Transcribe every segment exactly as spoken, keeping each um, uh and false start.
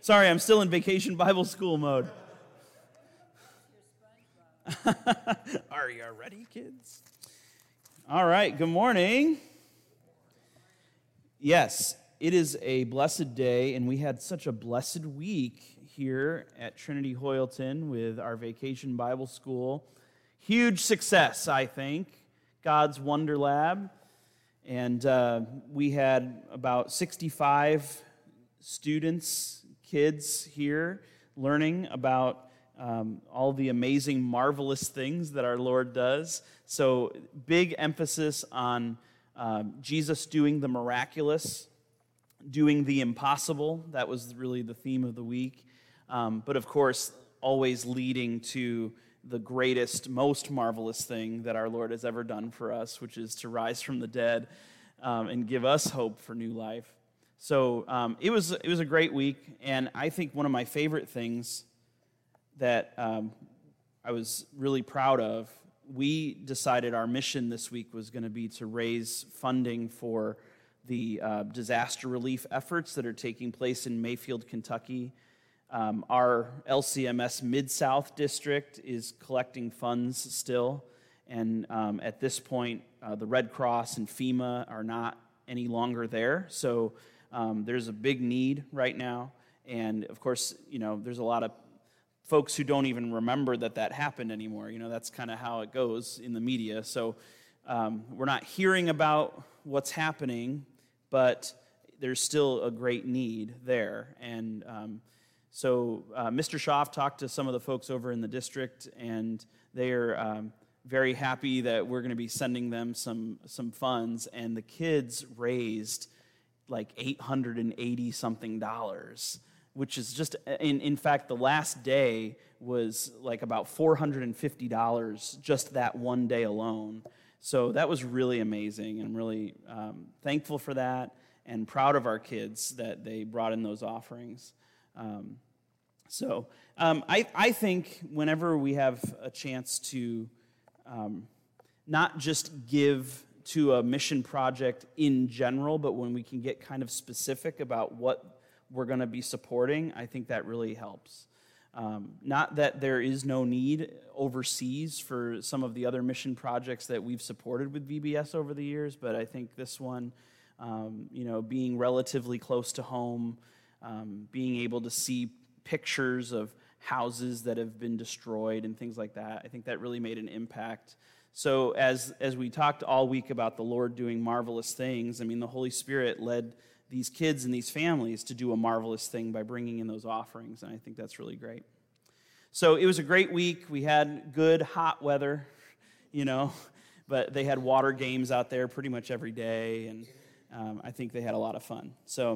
Sorry, I'm still in vacation Bible school mode. Are you ready, kids? All right, good morning. Yes, it is a blessed day, and we had such a blessed week here at Trinity Hoyleton with our vacation Bible school. Huge success, I think. God's Wonder Lab. And uh, we had about sixty-five students, kids here, learning about um, all the amazing, marvelous things that our Lord does. So big emphasis on uh, Jesus doing the miraculous, doing the impossible. That was really the theme of the week. Um, but of course, always leading to the greatest, most marvelous thing that our Lord has ever done for us, which is to rise from the dead um, and give us hope for new life. So um, it was it was a great week, and I think one of my favorite things that um, I was really proud of, we decided our mission this week was going to be to raise funding for the uh, disaster relief efforts that are taking place in Mayfield, Kentucky. Um, our L C M S Mid-South District is collecting funds still, and um, at this point, uh, the Red Cross and FEMA are not any longer there, so um, there's a big need right now, and of course, you know, there's a lot of folks who don't even remember that that happened anymore. You know, that's kind of how it goes in the media, so um, we're not hearing about what's happening, but there's still a great need there, and um, So uh, Mister Schaaf talked to some of the folks over in the district, and they are um, very happy that we're going to be sending them some some funds. And the kids raised like eight hundred eighty something dollars, which is just in in fact the last day was like about four hundred fifty dollars just that one day alone. So that was really amazing, and I'm really um, thankful for that, and proud of our kids that they brought in those offerings. Um, so um, I, I think whenever we have a chance to um, not just give to a mission project in general, but when we can get kind of specific about what we're going to be supporting, I think that really helps. Um, not that there is no need overseas for some of the other mission projects that we've supported with V B S over the years, but I think this one, um, you know, being relatively close to home, Um, being able to see pictures of houses that have been destroyed and things like that, I think that really made an impact. So as as we talked all week about the Lord doing marvelous things, I mean, the Holy Spirit led these kids and these families to do a marvelous thing by bringing in those offerings, and I think that's really great. So it was a great week. We had good, hot weather, you know, but they had water games out there pretty much every day, and um, I think they had a lot of fun. So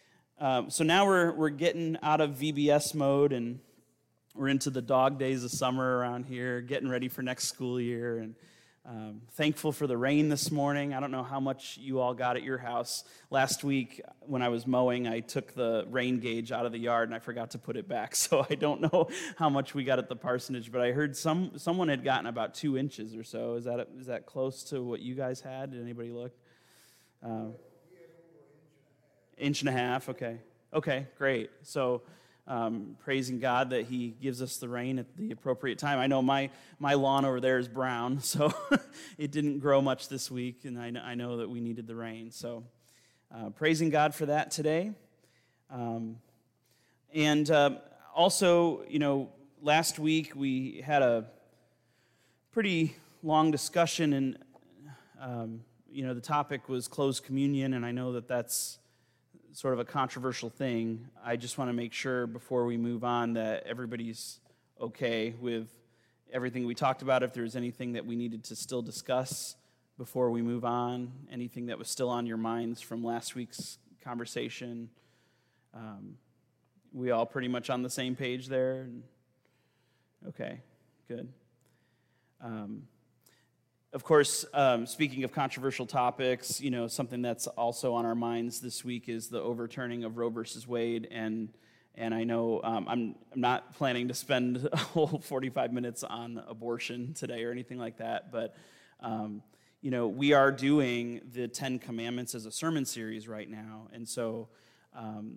Um, so now we're we're getting out of V B S mode, and we're into the dog days of summer around here, getting ready for next school year, and um, thankful for the rain this morning. I don't know how much you all got at your house. Last week when I was mowing, I took the rain gauge out of the yard, and I forgot to put it back, so I don't know how much we got at the parsonage, but I heard some someone had gotten about two inches or so. Is that is that close to what you guys had? Did anybody look? Uh, Inch and a half, okay. Okay, great. So, um, praising God that He gives us the rain at the appropriate time. I know my, my lawn over there is brown, so it didn't grow much this week, and I, I know that we needed the rain. So, uh, praising God for that today. Um, and uh, also, you know, last week we had a pretty long discussion, and, um, you know, the topic was closed communion, and I know that that's sort of a controversial thing. I just want to make sure before we move on that everybody's okay with everything we talked about. If there's anything that we needed to still discuss before we move on, anything that was still on your minds from last week's conversation. Um, we all pretty much on the same page there? Okay, good. Um, Of course, um, speaking of controversial topics, you know, something that's also on our minds this week is the overturning of Roe versus Wade, and and I know um, I'm, I'm not planning to spend a whole forty-five minutes on abortion today or anything like that, but um, you know, we are doing the Ten Commandments as a sermon series right now, and so um,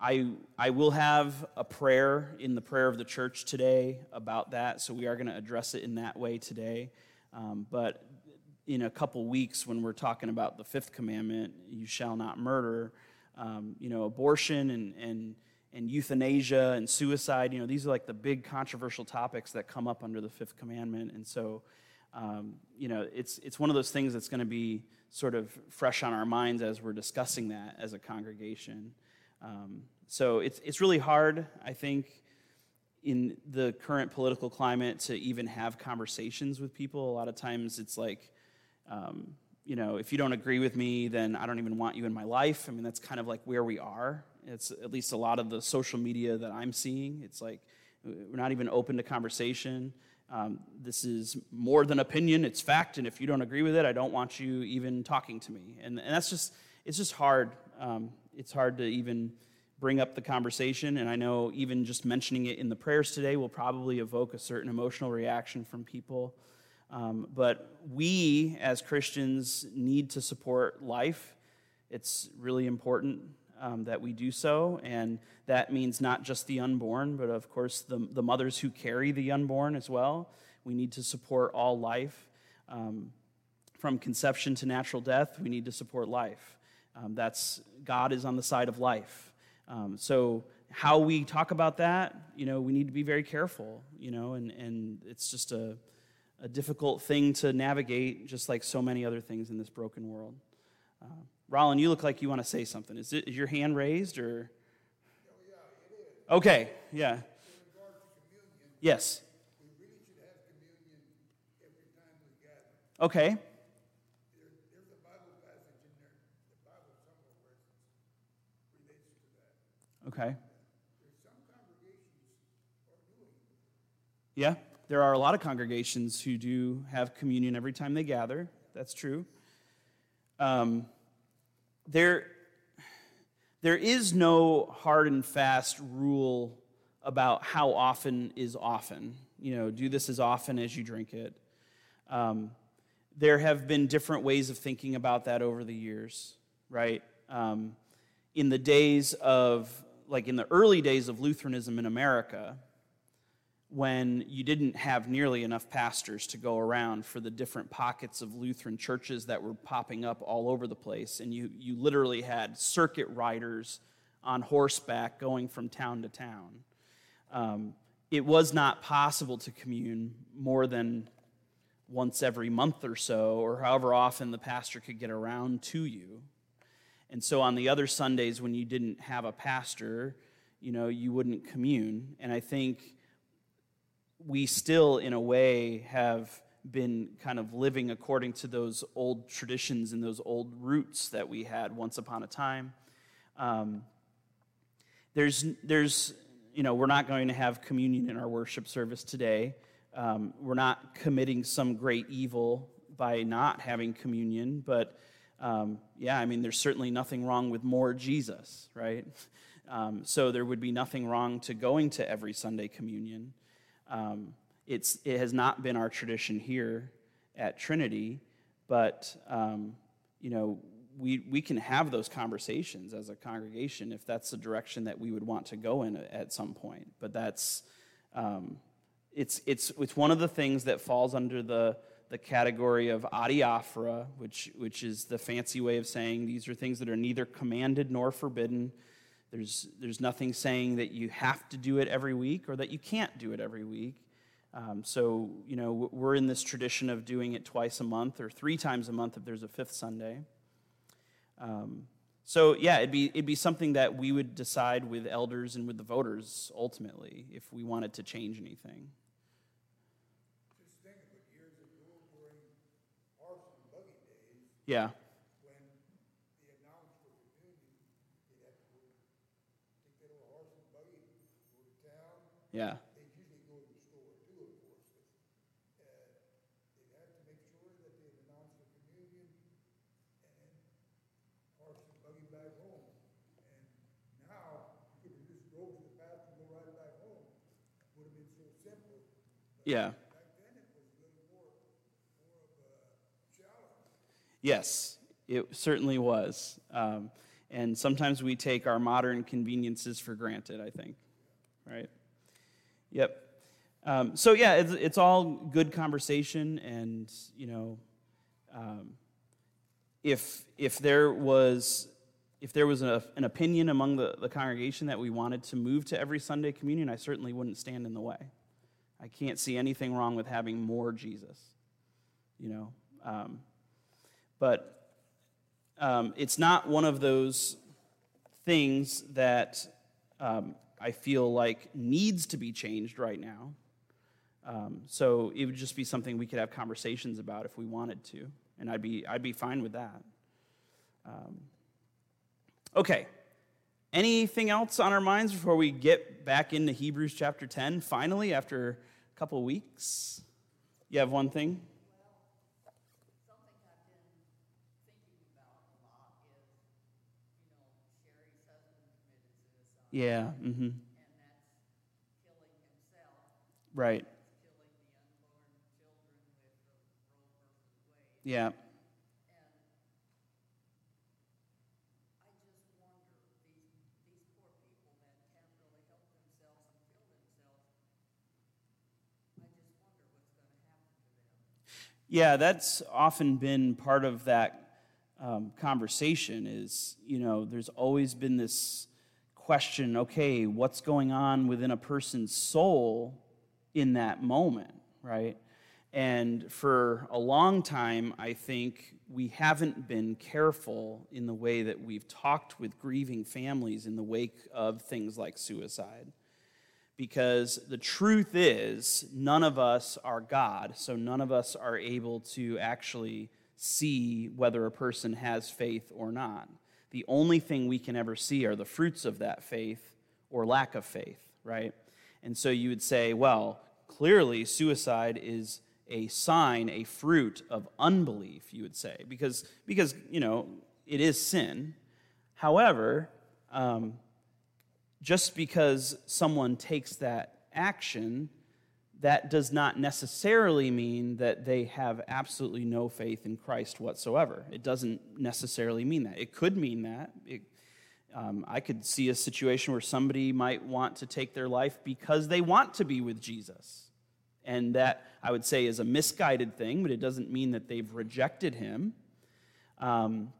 I I will have a prayer in the prayer of the church today about that, so we are going to address it in that way today. Um, but in a couple weeks, when we're talking about the fifth commandment, you shall not murder, um, you know, abortion and, and, and euthanasia and suicide, you know, these are like the big controversial topics that come up under the fifth commandment. And so, um, you know, it's, it's one of those things that's going to be sort of fresh on our minds as we're discussing that as a congregation. Um, so it's, it's really hard, I think, in the current political climate to even have conversations with people. A lot of times it's like, um, you know, if you don't agree with me, then I don't even want you in my life. I mean, that's kind of like where we are. It's at least a lot of the social media that I'm seeing. It's like we're not even open to conversation. Um, this is more than opinion, it's fact, and if you don't agree with it, I don't want you even talking to me. And, and that's just, it's just hard. Um, it's hard to even bring up the conversation, and I know even just mentioning it in the prayers today will probably evoke a certain emotional reaction from people. Um, but we, as Christians, need to support life. It's really important um, that we do so, and that means not just the unborn, but of course the, the mothers who carry the unborn as well. We need to support all life. Um, from conception to natural death, we need to support life. Um, that's, God is on the side of life. Um, so how we talk about that, you know, we need to be very careful, you know, and, and it's just a a difficult thing to navigate, just like so many other things in this broken world. Uh, Rollin, you look like you want to say something. Is, it, is your hand raised, or? Oh, yeah, it is. Okay, yeah. In regard to communion, Yes. we really should have communion every time we gather. Okay. There, there's a Bible passage in there, the Bible somewhere where it relates to that. Okay. There's some congregations are doing it. Yeah, there are a lot of congregations who do have communion every time they gather. That's true. Um, there, there is no hard and fast rule about how often is often. You know, do this as often as you drink it. Um, there have been different ways of thinking about that over the years, right? Um, in the days of, like in the early days of Lutheranism in America, when you didn't have nearly enough pastors to go around for the different pockets of Lutheran churches that were popping up all over the place, and you, you literally had circuit riders on horseback going from town to town. Um, it was not possible to commune more than once every month or so, or however often the pastor could get around to you. And so on the other Sundays when you didn't have a pastor, you know, you wouldn't commune. And I think we still, in a way, have been kind of living according to those old traditions and those old roots that we had once upon a time. Um, there's, there's, you know, we're not going to have communion in our worship service today. Um, we're not committing some great evil by not having communion, but um, yeah, I mean, there's certainly nothing wrong with more Jesus, right? Um, so there would be nothing wrong to going to every Sunday communion. Um, it's, it has not been our tradition here at Trinity, but, um, you know, we, we can have those conversations as a congregation if that's the direction that we would want to go in at some point. But that's, um, it's, it's, it's one of the things that falls under the, the category of adiaphora, which, which is the fancy way of saying these are things that are neither commanded nor forbidden. There's, there's nothing saying that you have to do it every week or that you can't do it every week. Um, so, you know, we're in this tradition of doing it twice a month or three times a month if there's a fifth Sunday. Um, so, yeah, it'd be, it'd be something that we would decide with elders and with the voters, ultimately, if we wanted to change anything. Just think of it, years ago during horse and buggy days, Yeah. Yeah. They usually go to the store too, of course. But, uh, they have to make sure that they announce the communion and horse and buggy back home. And now you could have just drove to the pasture and go right back home. It would have been so simple. But yeah. Back then it was a little more, more of a challenge. Yes, it certainly was. Um, And sometimes we take our modern conveniences for granted, I think, right? Yep. Um, so yeah, it's, it's all good conversation, and you know, um, if if there was if there was a, an opinion among the, the congregation that we wanted to move to every Sunday communion, I certainly wouldn't stand in the way. I can't see anything wrong with having more Jesus, you know. Um, but um, it's not one of those things that um, I feel like needs to be changed right now. Um, so it would just be something we could have conversations about if we wanted to, and I'd be I'd be fine with that. Um, okay. Anything else on our minds before we get back into Hebrews chapter ten? Finally, after a couple of weeks, you have one thing. Yeah. Mm-hmm. And that's killing himself. Right. That's killing the unborn children with the Roe versus Wade. Yeah. And I just wonder, these these poor people that can't really help themselves and kill themselves, I just wonder what's going to happen to them. Yeah, that's often been part of that um, conversation is, you know, there's always been this question, okay, what's going on within a person's soul in that moment, right? And for a long time, I think we haven't been careful in the way that we've talked with grieving families in the wake of things like suicide. Because the truth is, none of us are God, so none of us are able to actually see whether a person has faith or not. The only thing we can ever see are the fruits of that faith or lack of faith, right? And so you would say, well, clearly suicide is a sign, a fruit of unbelief, you would say, because, because you know, it is sin. However, um, just because someone takes that action, that does not necessarily mean that they have absolutely no faith in Christ whatsoever. It doesn't necessarily mean that. It could mean that. It, um, I could see a situation where somebody might want to take their life because they want to be with Jesus. And that, I would say, is a misguided thing, but it doesn't mean that they've rejected him. Um,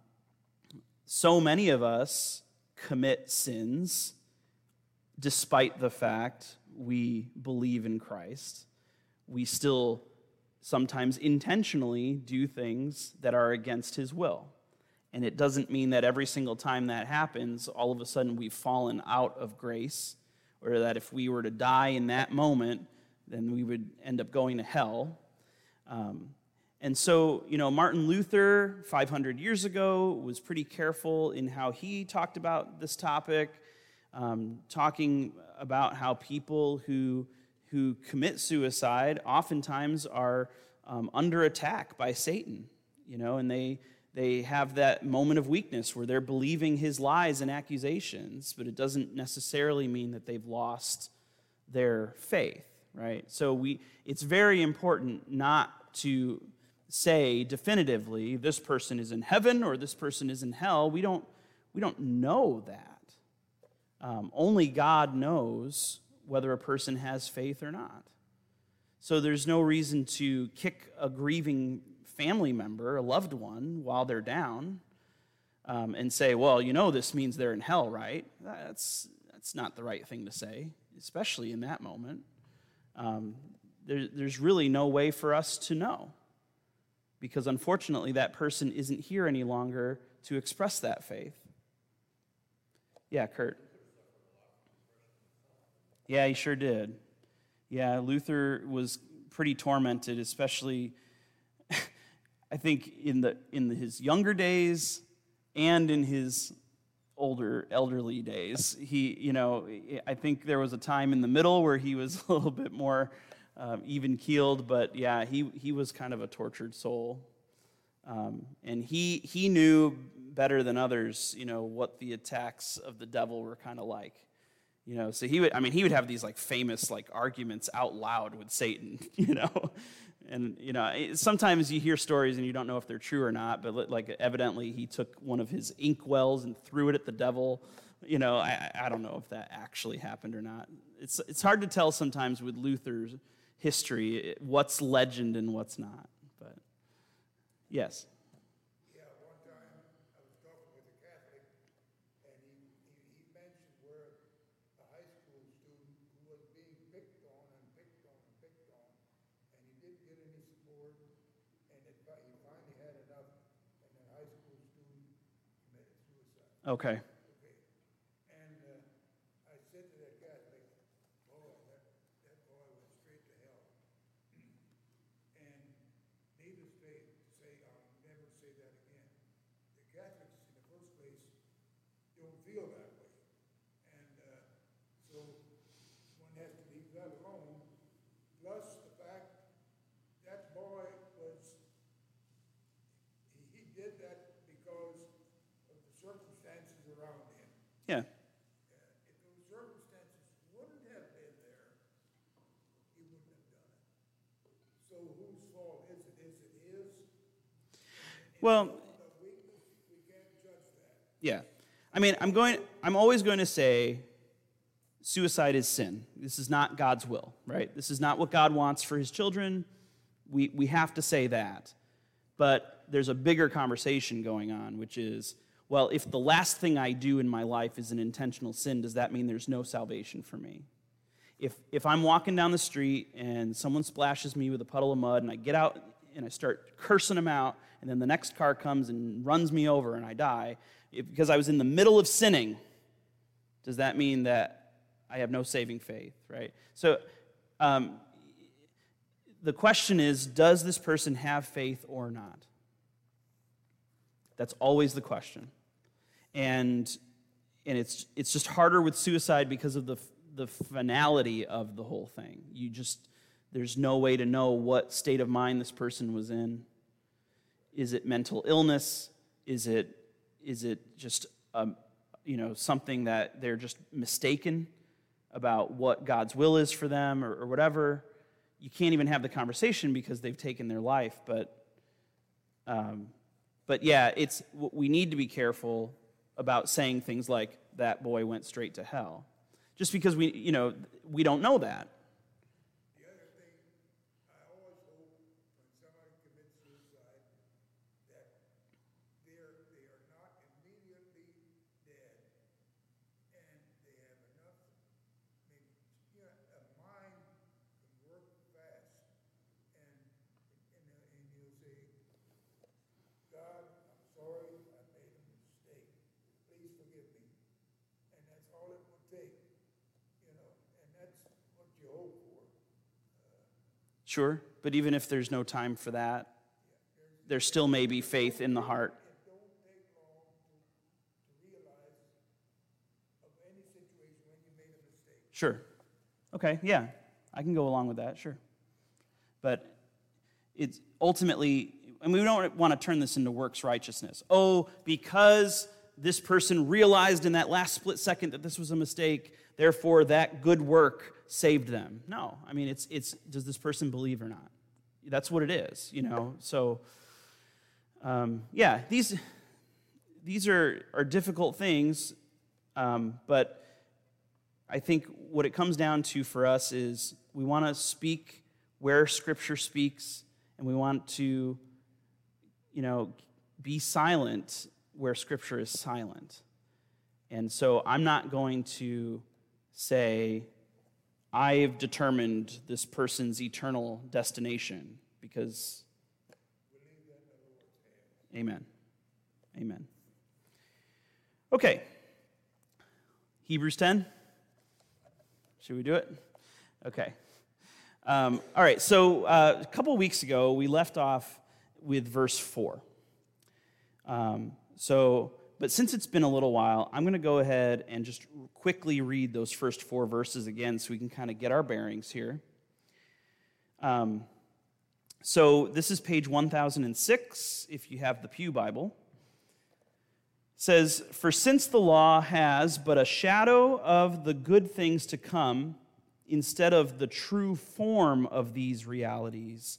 so many of us commit sins despite the fact we believe in Christ. We still sometimes intentionally do things that are against his will. And it doesn't mean that every single time that happens, all of a sudden we've fallen out of grace, or that if we were to die in that moment, then we would end up going to hell. Um, and so, you know, Martin Luther, five hundred years ago, was pretty careful in how he talked about this topic. Um, talking about how people who who commit suicide oftentimes are um, under attack by Satan, you know, and they they have that moment of weakness where they're believing his lies and accusations, but it doesn't necessarily mean that they've lost their faith, right? So we it's very important not to say definitively this person is in heaven or this person is in hell. We don't we don't know that. Um, only God knows whether a person has faith or not. So there's no reason to kick a grieving family member, a loved one, while they're down um, and say, well, you know this means they're in hell, right? That's, that's not the right thing to say, especially in that moment. Um, there, there's really no way for us to know because unfortunately that person isn't here any longer to express that faith. Yeah, Kurt. Yeah, he sure did. Yeah, Luther was pretty tormented, especially, I think, in the in his younger days and in his older, elderly days. He, you know, I think there was a time in the middle where he was a little bit more um, even-keeled, but yeah, he he was kind of a tortured soul. Um, and he he knew better than others, you know, what the attacks of the devil were kind of like. You know, so he would, I mean, he would have these like famous like arguments out loud with Satan, you know, And, you know, it- sometimes you hear stories and you don't know if they're true or not, but li- like evidently he took one of his ink wells and threw it at the devil. You know, I, I don't know if that actually happened or not. It's, it's hard to tell sometimes with Luther's history what's legend and what's not. But, yes. Yeah, one time I was talking with a Catholic, and he, he, he mentioned where a high school student who was being picked on and picked on and picked on, and he didn't get any support, and it, fi- he finally had enough, and that high school student committed suicide. Okay. Okay, and uh, I said to that Catholic, boy, that, that boy went straight to hell. And needless to say, to say, I'll never say that again. The Catholics, in the first place, don't feel that way. And uh, so one has to leave that alone. Plus the fact that boy was, he, he did that because of the circumstances around him. Yeah. Uh, If those circumstances wouldn't have been there, he wouldn't have done it. So whose fault is it? Is it his? Well, The weakness, we can't judge that. yeah. I mean, I'm going I'm always going to say suicide is sin. This is not God's will, right? This is not what God wants for his children. We we have to say that. But there's a bigger conversation going on, which is, well, if the last thing I do in my life is an intentional sin, does that mean there's no salvation for me? If if I'm walking down the street and someone splashes me with a puddle of mud and I get out and I start cursing them out, and then the next car comes and runs me over and I die, if, because I was in the middle of sinning, does that mean that I have no saving faith, right? So um, the question is, does this person have faith or not? That's always the question. And and it's it's just harder with suicide because of the the finality of the whole thing. You just, there's no way to know what state of mind this person was in. Is it mental illness? Is it is it just um, you know, something that they're just mistaken about what God's will is for them, or, or whatever? You can't even have the conversation because they've taken their life. But um, but yeah, it's we need to be careful about saying things like that boy went straight to hell, just because we you know we don't know that. The other thing, I always hope when somebody commits suicide that they're, they are not immediately dead and they have enough, maybe, you know, a mind can work fast and, and, uh, and you'll say, God, I'm sorry, I made a mistake. Please forgive me. And that's all it would take, you know, and that's what you hope for. Sure, but even if there's no time for that, there still may be faith in the heart. It don't take long to, to realize of any situation when you made a mistake. Sure. Okay, yeah, I can go along with that, sure. But it's ultimately, and we don't want to turn this into works righteousness. Oh, because this person realized in that last split second that this was a mistake, therefore that good work saved them. No, I mean, it's it's does this person believe or not? That's what it is, you know. So, um, yeah, these these are are difficult things, um, but I think what it comes down to for us is we want to speak where Scripture speaks, and we want to, you know, be silent where Scripture is silent. And so I'm not going to say, I've determined this person's eternal destination, because, amen, amen. Okay, Hebrews ten. Should we do it? Okay. Um, all right, so uh, a couple weeks ago, we left off with verse four. Um, so, but since it's been a little while, I'm going to go ahead and just quickly read those first four verses again so we can kind of get our bearings here. Um, so this is page one thousand six, if you have the Pew Bible. It says, "For since the law has but a shadow of the good things to come, instead of the true form of these realities,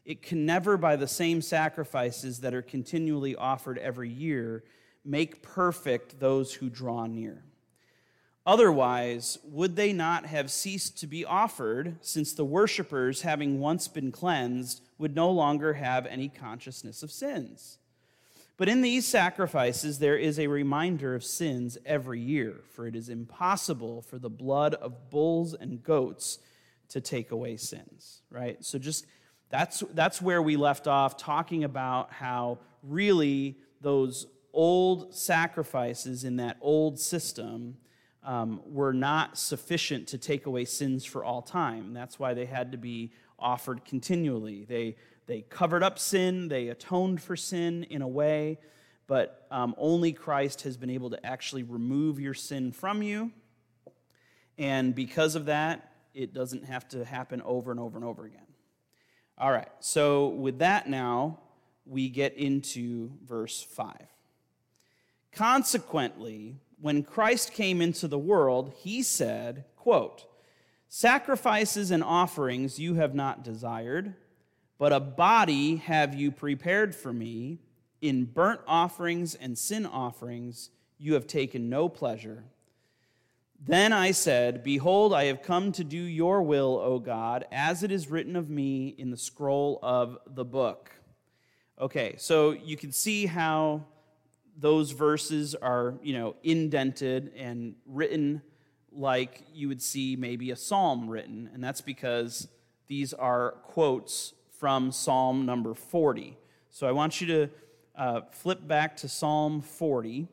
It can never, by the same sacrifices that are continually offered every year, make perfect those who draw near. Otherwise, would they not have ceased to be offered, since the worshipers, having once been cleansed, would no longer have any consciousness of sins? But in these sacrifices there is a reminder of sins every year, for it is impossible for the blood of bulls and goats to take away sins, right? So just that's that's where we left off, talking about how really those old sacrifices in that old system Um, were not sufficient to take away sins for all time. That's why they had to be offered continually. They they covered up sin, they atoned for sin in a way, but um, only Christ has been able to actually remove your sin from you. And because of that, it doesn't have to happen over and over and over again. All right, so with that now, we get into verse five. Consequently, when Christ came into the world, he said, quote, "Sacrifices and offerings you have not desired, but a body have you prepared for me. In burnt offerings and sin offerings you have taken no pleasure. Then I said, Behold, I have come to do your will, O God, as it is written of me in the scroll of the book." Okay, so you can see how those verses are, you know, indented and written like you would see maybe a psalm written, and that's because these are quotes from Psalm number forty. So I want you to uh, flip back to Psalm forty.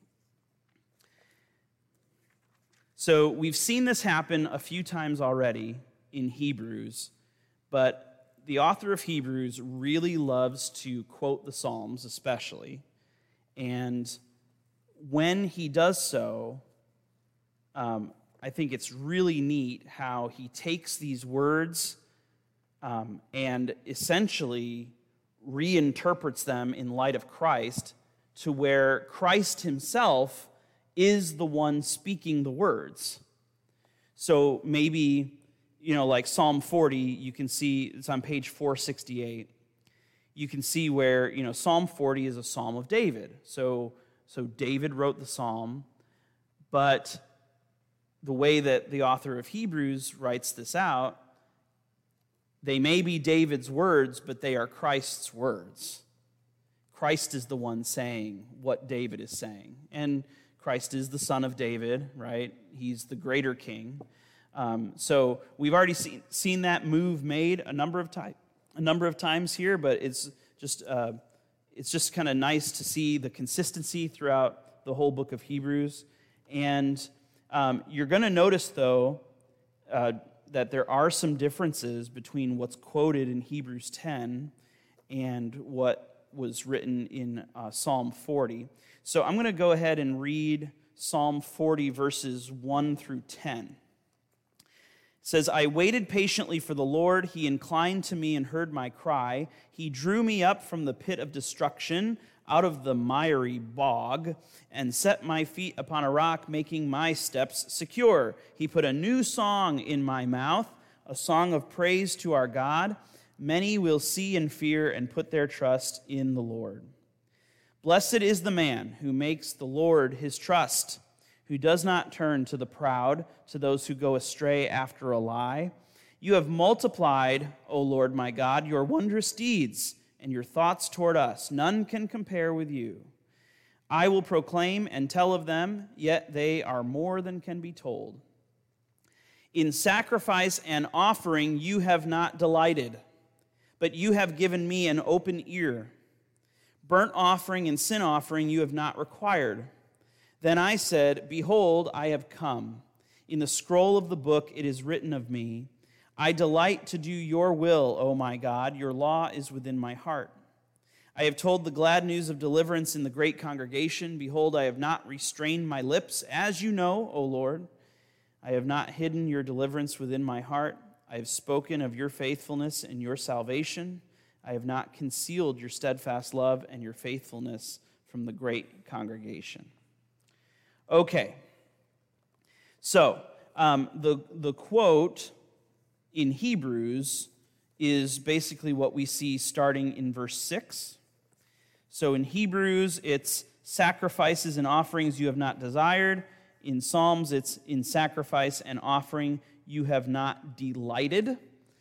So we've seen this happen a few times already in Hebrews, but the author of Hebrews really loves to quote the Psalms especially. And when he does so, um, I think it's really neat how he takes these words um, and essentially reinterprets them in light of Christ to where Christ himself is the one speaking the words. So maybe, you know, like Psalm forty, you can see, it's on page four sixty-eight. You can see where, you know, Psalm forty is a psalm of David. So, so David wrote the psalm, but the way that the author of Hebrews writes this out, they may be David's words, but they are Christ's words. Christ is the one saying what David is saying. And Christ is the son of David, right? He's the greater king. Um, so we've already seen, seen that move made a number of times. a number of times here, but it's just uh, it's just kind of nice to see the consistency throughout the whole book of Hebrews. And um, you're going to notice, though, uh, that there are some differences between what's quoted in Hebrews ten and what was written in uh, Psalm forty. So I'm going to go ahead and read Psalm forty, verses one through ten. It says, "I waited patiently for the Lord. He inclined to me and heard my cry. He drew me up from the pit of destruction, out of the miry bog, and set my feet upon a rock, making my steps secure. He put a new song in my mouth, a song of praise to our God. Many will see and fear and put their trust in the Lord. Blessed is the man who makes the Lord his trust, who does not turn to the proud, to those who go astray after a lie. You have multiplied, O Lord my God, your wondrous deeds and your thoughts toward us. None can compare with you. I will proclaim and tell of them, yet they are more than can be told. In sacrifice and offering you have not delighted, but you have given me an open ear. Burnt offering and sin offering you have not required. Then I said, Behold, I have come. In the scroll of the book it is written of me, I delight to do your will, O my God. Your law is within my heart. I have told the glad news of deliverance in the great congregation. Behold, I have not restrained my lips, as you know, O Lord. I have not hidden your deliverance within my heart. I have spoken of your faithfulness and your salvation. I have not concealed your steadfast love and your faithfulness from the great congregation. Okay, so um, the, the quote in Hebrews is basically what we see starting in verse six. So in Hebrews, it's sacrifices and offerings you have not desired. In Psalms, it's in sacrifice and offering you have not delighted.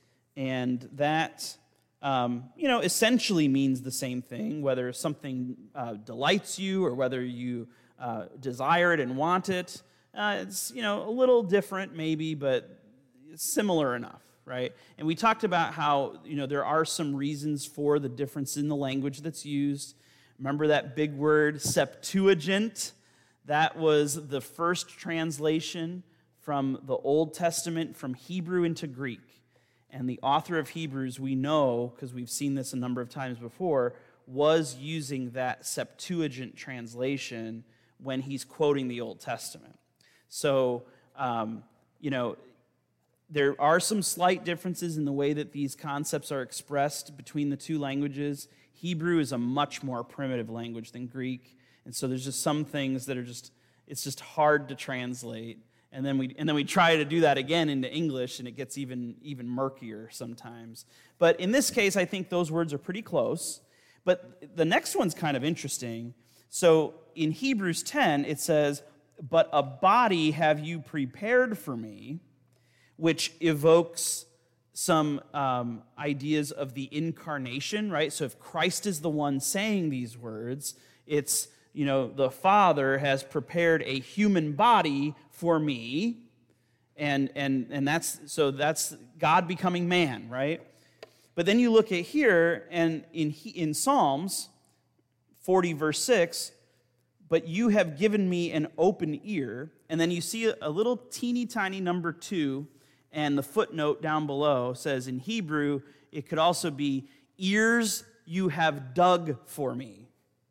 And that, um, you know, essentially means the same thing, whether something uh, delights you or whether you uh, desire it and want it. Uh, it's, you know, a little different maybe, but similar enough, right? And we talked about how, you know, there are some reasons for the difference in the language that's used. Remember that big word, Septuagint? That was the first translation from the Old Testament from Hebrew into Greek. And the author of Hebrews, we know, because we've seen this a number of times before, was using that Septuagint translation when he's quoting the Old Testament. So, um, you know, there are some slight differences in the way that these concepts are expressed between the two languages. Hebrew is a much more primitive language than Greek, and so there's just some things that are just, it's just hard to translate. And then we and then we try to do that again into English, and it gets even, even murkier sometimes. But in this case, I think those words are pretty close. But the next one's kind of interesting. So in Hebrews ten, it says, "But a body have you prepared for me," which evokes some um, ideas of the incarnation, right? So if Christ is the one saying these words, it's, you know, the Father has prepared a human body for me, and and and that's, so that's God becoming man, right? But then you look at here, and in in Psalms forty, verse six, "But you have given me an open ear," and then you see a little teeny tiny number two, and the footnote down below says in Hebrew, it could also be, "Ears you have dug for me."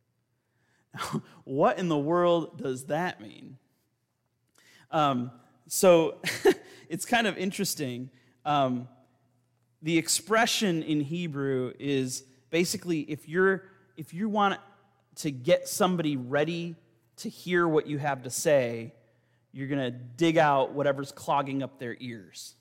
What in the world does that mean? Um, so it's kind of interesting. Um, the expression in Hebrew is basically, if you're if you want to get somebody ready to hear what you have to say, you're going to dig out whatever's clogging up their ears.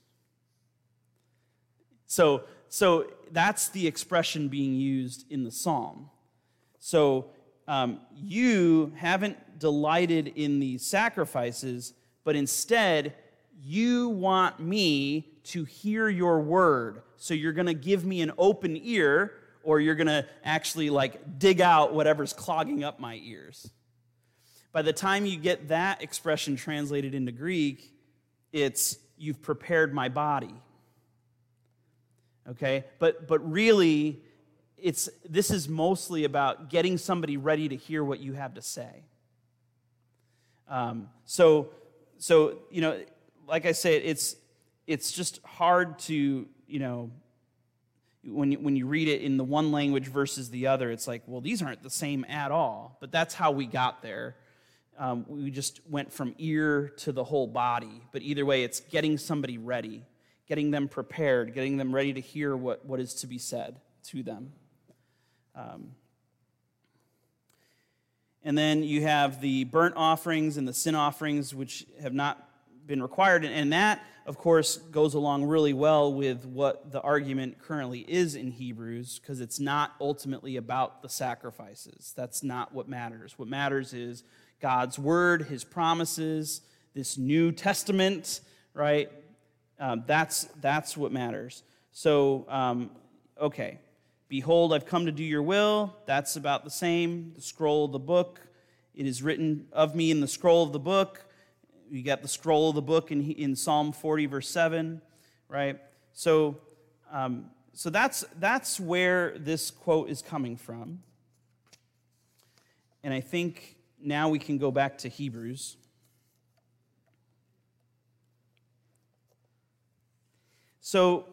So, so that's the expression being used in the psalm. So um, you haven't delighted in these sacrifices, but instead you want me to hear your word. So you're going to give me an open ear, or you're going to actually like dig out whatever's clogging up my ears. By the time you get that expression translated into Greek, it's, "You've prepared my body." Okay? But but really, it's this is mostly about getting somebody ready to hear what you have to say. Um, so so you know, like I said, it's it's just hard to, you know, when you, when you read it in the one language versus the other, it's like, well, these aren't the same at all. But that's how we got there. Um, we just went from ear to the whole body. But either way, it's getting somebody ready, getting them prepared, getting them ready to hear what, what is to be said to them. Um, and then you have the burnt offerings and the sin offerings, which have not been required. And that, of course, goes along really well with what the argument currently is in Hebrews, because it's not ultimately about the sacrifices. That's not what matters. What matters is God's word, his promises, this New Testament, right? Um, that's, that's what matters. So, um, okay. "Behold, I've come to do your will." That's about the same. The scroll of the book. "It is written of me in the scroll of the book." You got the scroll of the book in, in Psalm forty, verse seven, right? So, um, so that's, that's where this quote is coming from. And I think now we can go back to Hebrews. So,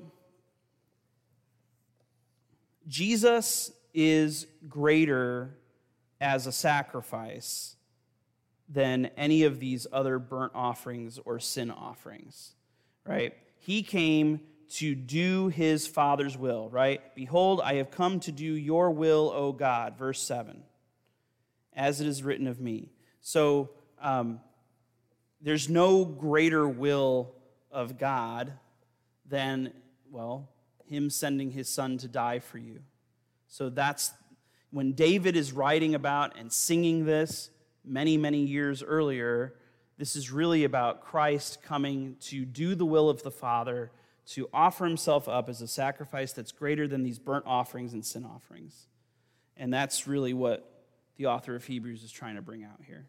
Jesus is greater as a sacrifice than any of these other burnt offerings or sin offerings, right? He came to do his Father's will, right? "Behold, I have come to do your will, O God," verse seven, "as it is written of me." So um, there's no greater will of God than, well, him sending his son to die for you. So that's when David is writing about and singing this many, many years earlier. This is really about Christ coming to do the will of the Father, to offer himself up as a sacrifice that's greater than these burnt offerings and sin offerings. And that's really what the author of Hebrews is trying to bring out here.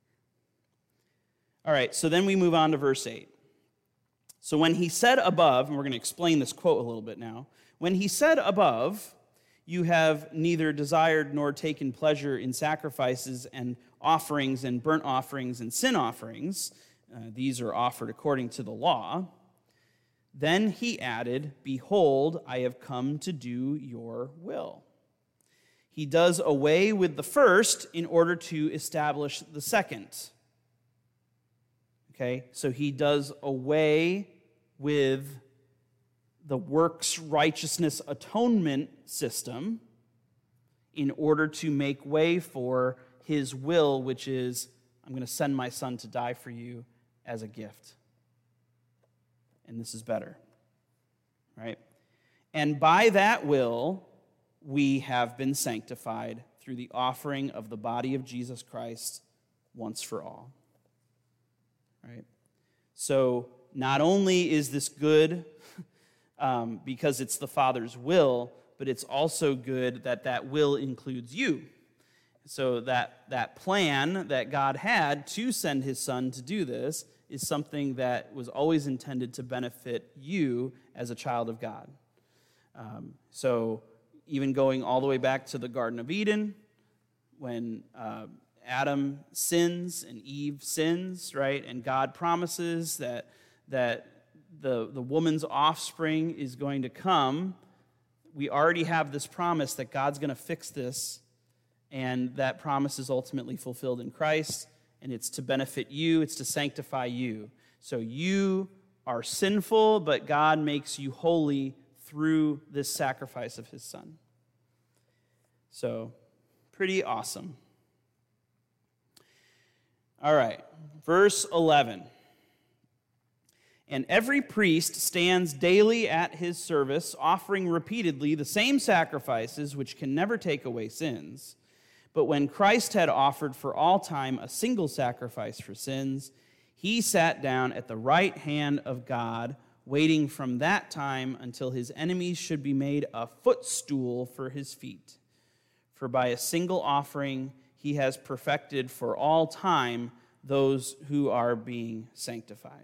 All right, so then we move on to verse eight. So when he said above, and we're going to explain this quote a little bit now. When he said above, you have neither desired nor taken pleasure in sacrifices and offerings and burnt offerings and sin offerings. Uh, these are offered according to the law. Then he added, behold, I have come to do your will. He does away with the first in order to establish the second. Okay, so he does away with the works righteousness atonement system in order to make way for his will, which is, I'm going to send my son to die for you as a gift. And this is better, right? And by that will, we have been sanctified through the offering of the body of Jesus Christ once for all. Right? So not only is this good um, because it's the Father's will, but it's also good that that will includes you. So that, that plan that God had to send his son to do this is something that was always intended to benefit you as a child of God. Um, so even going all the way back to the Garden of Eden, when uh, Adam sins and Eve sins, right? And God promises that, that the, the woman's offspring is going to come. We already have this promise that God's going to fix this, and that promise is ultimately fulfilled in Christ, and it's to benefit you, it's to sanctify you. So you are sinful, but God makes you holy through this sacrifice of his son. So, pretty awesome. All right, verse eleven. And every priest stands daily at his service, offering repeatedly the same sacrifices which can never take away sins. But when Christ had offered for all time a single sacrifice for sins, he sat down at the right hand of God, waiting from that time until his enemies should be made a footstool for his feet. For by a single offering he has perfected for all time those who are being sanctified.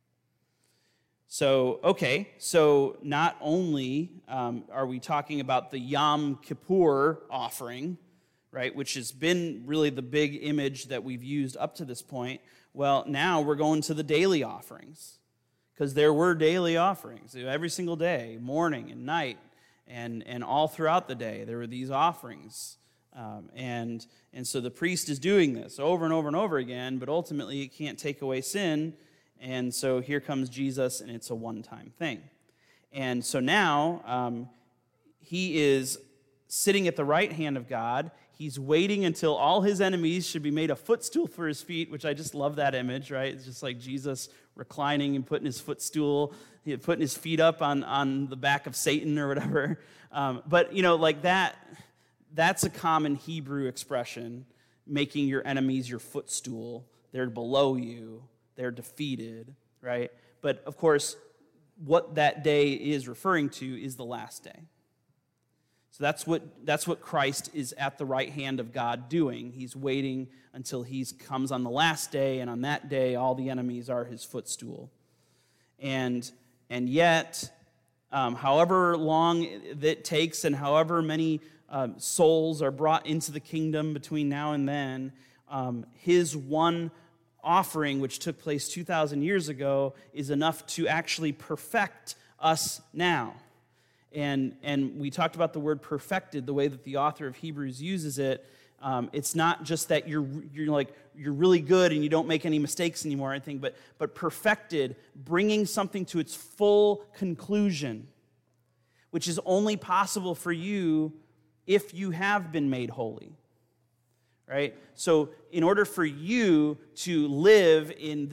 So, okay, so not only um, are we talking about the Yom Kippur offering, right, which has been really the big image that we've used up to this point, well, now we're going to the daily offerings, because there were daily offerings every single day, morning and night, and, and all throughout the day. There were these offerings. Um, and, and so the priest is doing this over and over and over again, but ultimately it can't take away sin. And so here comes Jesus, and it's a one-time thing. And so now um, he is sitting at the right hand of God. He's waiting until all his enemies should be made a footstool for his feet, which I just love that image, right? It's just like Jesus reclining and putting his footstool, putting his feet up on, on the back of Satan or whatever. Um, but, you know, like that, that's a common Hebrew expression, making your enemies your footstool. They're below you. They're defeated, right? But, of course, what that day is referring to is the last day. So that's what that's what Christ is at the right hand of God doing. He's waiting until he comes on the last day, and on that day, all the enemies are his footstool. And, and yet, um, however long it takes and however many um, souls are brought into the kingdom between now and then, um, his one offering, which took place two thousand years ago, is enough to actually perfect us now. And, and we talked about the word perfected, the way that the author of Hebrews uses it. Um, it's not just that you're you're like you're really good and you don't make any mistakes anymore, I think, but but perfected, bringing something to its full conclusion, which is only possible for you if you have been made holy. Right? So in order for you to live in this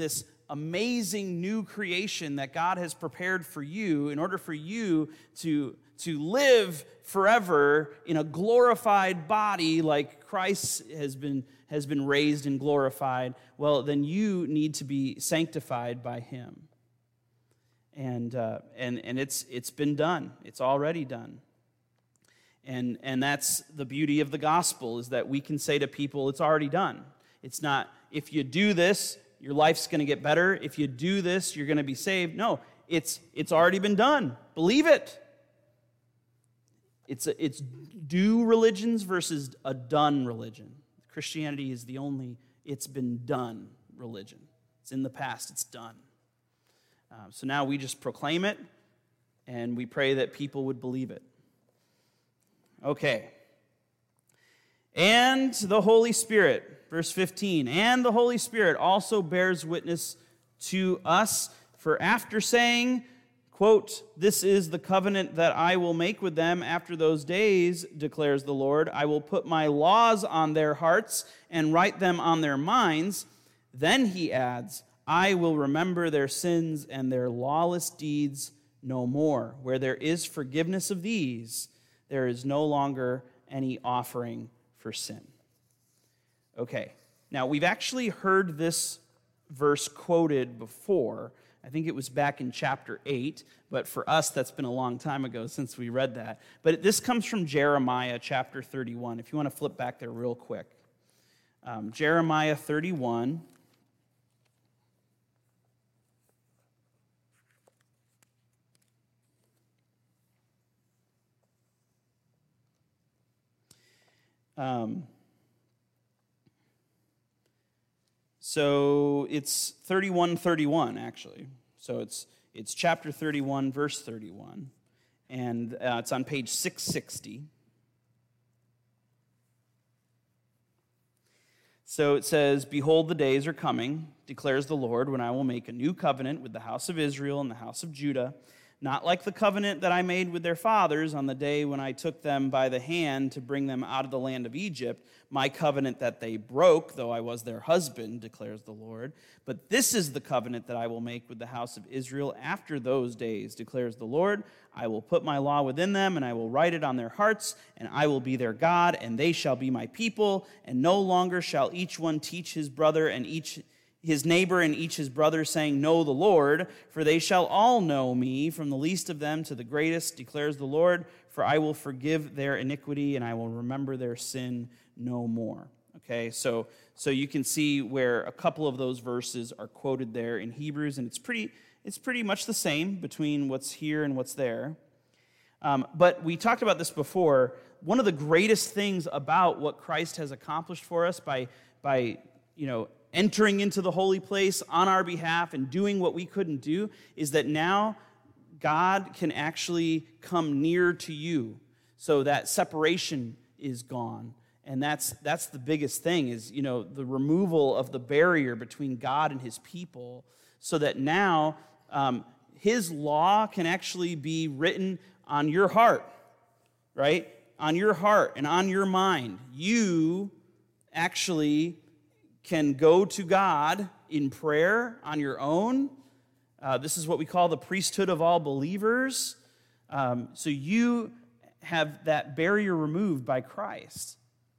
amazing new creation that God has prepared for you in order for you to, to live forever in a glorified body like Christ has been, has been raised and glorified, well, then you need to be sanctified by him. And, uh, and, and it's, it's been done. It's already done. And, and that's the beauty of the gospel, is that we can say to people, it's already done. It's not, if you do this, your life's going to get better. If you do this, you're going to be saved. No, it's it's already been done. Believe it. It's a, it's do religions versus a done religion. Christianity is the only it's been done religion. It's in the past. It's done. Um, so now we just proclaim it, and we pray that people would believe it. Okay. And the Holy Spirit, verse fifteen, and the Holy Spirit also bears witness to us, for after saying, quote, this is the covenant that I will make with them after those days, declares the Lord, I will put my laws on their hearts and write them on their minds. Then he adds, I will remember their sins and their lawless deeds no more. Where there is forgiveness of these, there is no longer any offering for sin. Okay, now we've actually heard this verse quoted before. I think it was back in chapter eight, but for us that's been a long time ago since we read that. But this comes from Jeremiah chapter thirty-one, if you want to flip back there real quick. Um, Jeremiah thirty-one. Um, so it's thirty-one thirty-one, actually. So it's it's chapter thirty-one, verse thirty-one. And uh, it's on page six sixty. So it says, behold, the days are coming, declares the Lord, when I will make a new covenant with the house of Israel and the house of Judah, not like the covenant that I made with their fathers on the day when I took them by the hand to bring them out of the land of Egypt, my covenant that they broke, though I was their husband, declares the Lord. But this is the covenant that I will make with the house of Israel after those days, declares the Lord. I will put my law within them, and I will write it on their hearts, and I will be their God, and they shall be my people, and no longer shall each one teach his brother and each his neighbor and each his brother, saying, know the Lord, for they shall all know me, from the least of them to the greatest, declares the Lord, for I will forgive their iniquity, and I will remember their sin no more. Okay, so so you can see where a couple of those verses are quoted there in Hebrews, and it's pretty it's pretty much the same between what's here and what's there. Um, but we talked about this before. One of the greatest things about what Christ has accomplished for us by by you know entering into the holy place on our behalf and doing what we couldn't do is that now God can actually come near to you. So that separation is gone. And that's that's the biggest thing is, you know, the removal of the barrier between God and his people, so that now um, his law can actually be written on your heart, right? On your heart and on your mind. You actually can go to God in prayer on your own. Uh, this is what we call the priesthood of all believers. Um, so you have that barrier removed by Christ.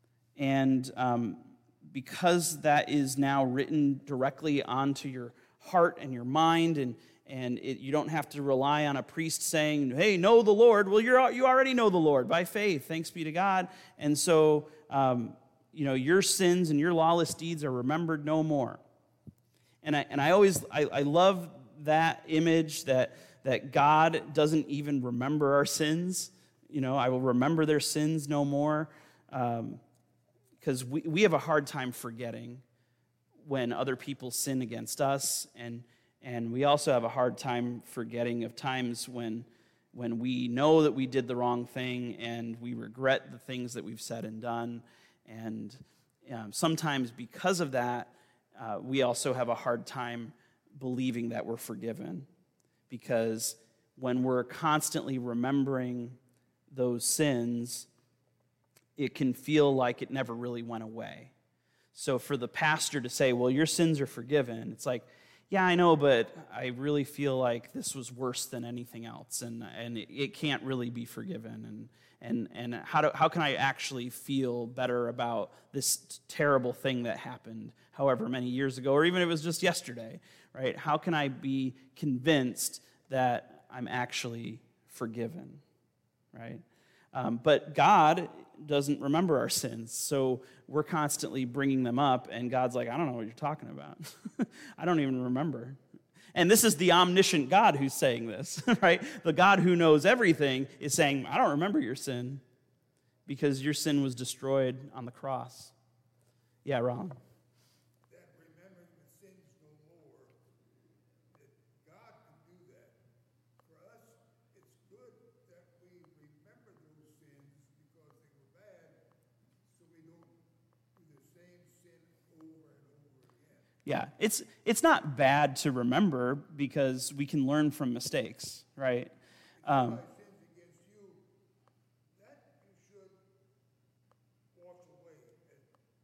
And um, because that is now written directly onto your heart and your mind, and, and it, you don't have to rely on a priest saying, hey, know the Lord. Well, you're, you already know the Lord by faith. Thanks be to God. And so... Um, you know, your sins and your lawless deeds are remembered no more. And I and I always, I, I love that image that, that God doesn't even remember our sins. You know, I will remember their sins no more. Because um, we, we have a hard time forgetting when other people sin against us. And and we also have a hard time forgetting of times when, when we know that we did the wrong thing and we regret the things that we've said and done. And um, sometimes because of that, uh, we also have a hard time believing that we're forgiven. Because when we're constantly remembering those sins, it can feel like it never really went away. So for the pastor to say, well, your sins are forgiven, it's like, yeah, I know, but I really feel like this was worse than anything else, and and it, it can't really be forgiven. And and and how do how can I actually feel better about this terrible thing that happened, however many years ago, or even if it was just yesterday, right? How can I be convinced that I'm actually forgiven, right? Um, but God doesn't remember our sins, so we're constantly bringing them up, and God's like, I don't know what you're talking about. I don't even remember. And this is the omniscient God who's saying this, right? The God who knows everything is saying, I don't remember your sin because your sin was destroyed on the cross. Yeah, Ron. That remembering the sins no more, that God can do that. For us, it's good that we remember those sins because they were bad, so we don't do the same sin over and over again. Yeah, it's it's not bad to remember because we can learn from mistakes, right? Um, My sins against you, that you should wash away as,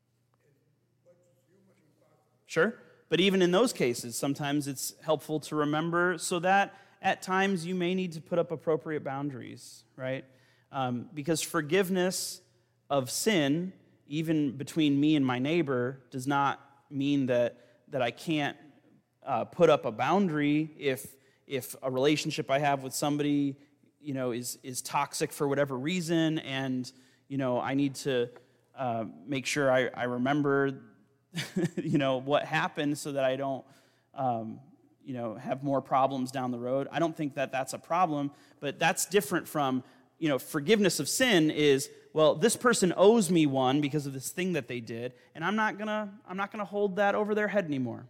as much as humanly possible. Sure, but even in those cases, sometimes it's helpful to remember so that at times you may need to put up appropriate boundaries, right? Um, because forgiveness of sin, even between me and my neighbor, does not mean that that I can't uh, put up a boundary if if a relationship I have with somebody, you know, is is toxic for whatever reason, and you know I need to uh, make sure I, I remember, you know, what happened so that I don't, um, you know, have more problems down the road. I don't think that that's a problem, but that's different from, you know, forgiveness of sin is, well, this person owes me one because of this thing that they did, and I'm not gonna I'm not gonna hold that over their head anymore.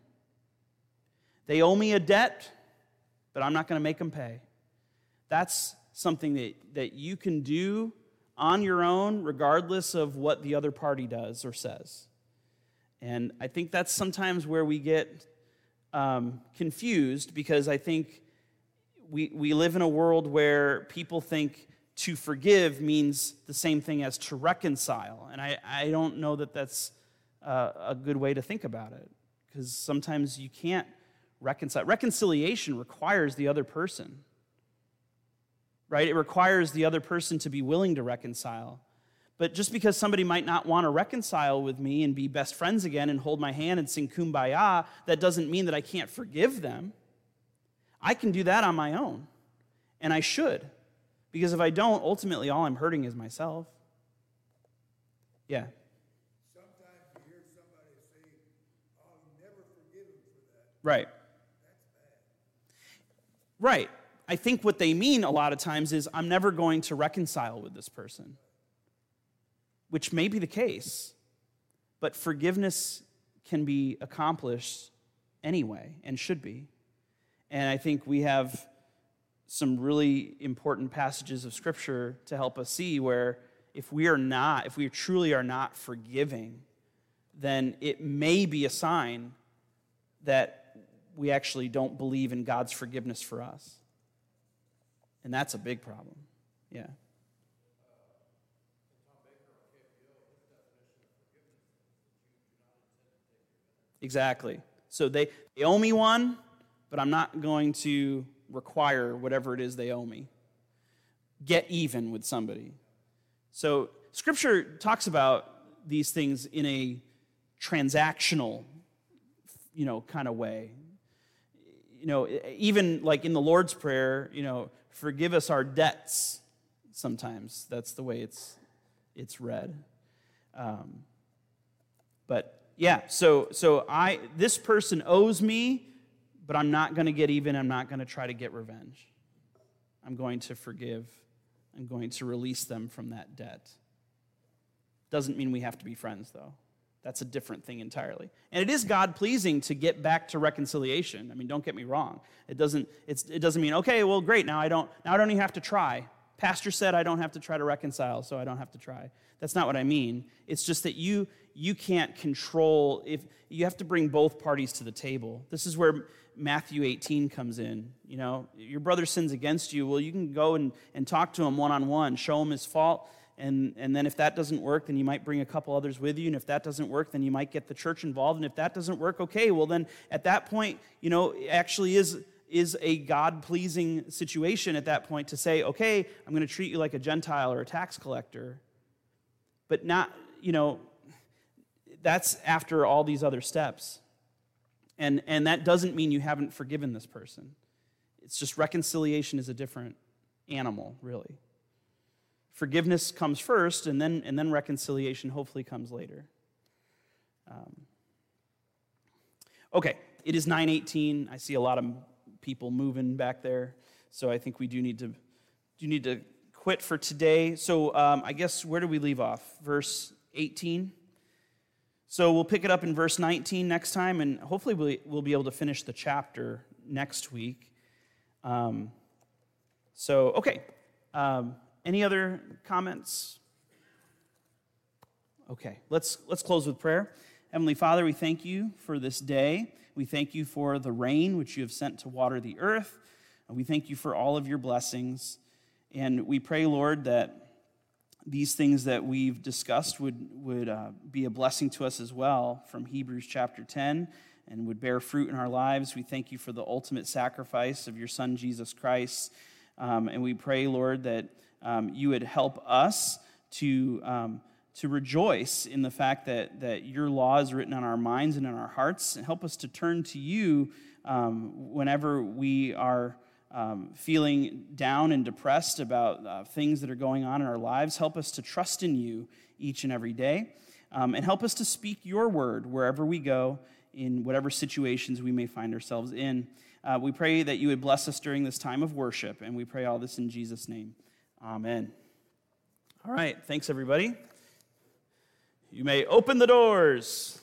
They owe me a debt, but I'm not gonna make them pay. That's something that, that you can do on your own, regardless of what the other party does or says. And I think that's sometimes where we get um, confused, because I think we we live in a world where people think to forgive means the same thing as to reconcile. And I, I don't know that that's uh, a good way to think about it, because sometimes you can't reconcile. Reconciliation requires the other person, right? It requires the other person to be willing to reconcile. But just because somebody might not want to reconcile with me and be best friends again and hold my hand and sing Kumbaya, that doesn't mean that I can't forgive them. I can do that on my own, and I should. Because if I don't, ultimately all I'm hurting is myself. Yeah. Sometimes you hear somebody say, I'll never forgive him for that. Right. That's bad. Right. I think what they mean a lot of times is I'm never going to reconcile with this person, which may be the case, but forgiveness can be accomplished anyway and should be. And I think we have some really important passages of Scripture to help us see where if we are not, if we truly are not forgiving, then it may be a sign that we actually don't believe in God's forgiveness for us. And that's a big problem. Yeah. Exactly. So they, they owe me one, but I'm not going to require whatever it is they owe me. Get even with somebody. So Scripture talks about these things in a transactional, you know, kind of way. You know, even like in the Lord's Prayer, you know, forgive us our debts. Sometimes that's the way it's it's read. Um, but yeah, so so I this person owes me, but I'm not going to get even. I'm not going to try to get revenge. I'm going to forgive. I'm going to release them from that debt. Doesn't mean we have to be friends, though. That's a different thing entirely. And it is God-pleasing to get back to reconciliation. I mean, don't get me wrong. It doesn't, it's, it doesn't mean, okay, well, great, now I don't now I don't even have to try. Pastor said I don't have to try to reconcile, so I don't have to try. That's not what I mean. It's just that you you can't control, if you have to bring both parties to the table. This is where Matthew eighteen comes in. You know, your brother sins against you. Well, you can go and, and talk to him one-on-one, show him his fault, And, and then if that doesn't work, then you might bring a couple others with you. And if that doesn't work, then you might get the church involved. And if that doesn't work, okay, well then at that point, you know, it actually is, is a God-pleasing situation at that point to say, okay, I'm going to treat you like a Gentile or a tax collector. But not, you know, that's after all these other steps. And, and that doesn't mean you haven't forgiven this person. It's just reconciliation is a different animal, really. Forgiveness comes first, and then and then reconciliation hopefully comes later. Um, okay, it is nine eighteen. I see a lot of people moving back there, so I think we do need to do need to quit for today. So um, I guess where do we leave off? Verse eighteen. So we'll pick it up in verse nineteen next time, and hopefully we'll, we'll be able to finish the chapter next week. Um, so okay. Um, Any other comments? Okay, let's let's close with prayer. Heavenly Father, we thank you for this day. We thank you for the rain which you have sent to water the earth. And we thank you for all of your blessings. And we pray, Lord, that these things that we've discussed would, would uh, be a blessing to us as well from Hebrews chapter ten and would bear fruit in our lives. We thank you for the ultimate sacrifice of your Son, Jesus Christ. Um, and we pray, Lord, that Um, you would help us to um, to rejoice in the fact that, that your law is written on our minds and in our hearts, and help us to turn to you um, whenever we are um, feeling down and depressed about uh, things that are going on in our lives. Help us to trust in you each and every day, um, and help us to speak your word wherever we go, in whatever situations we may find ourselves in. Uh, we pray that you would bless us during this time of worship, and we pray all this in Jesus' name. Amen. All right, thanks everybody. You may open the doors.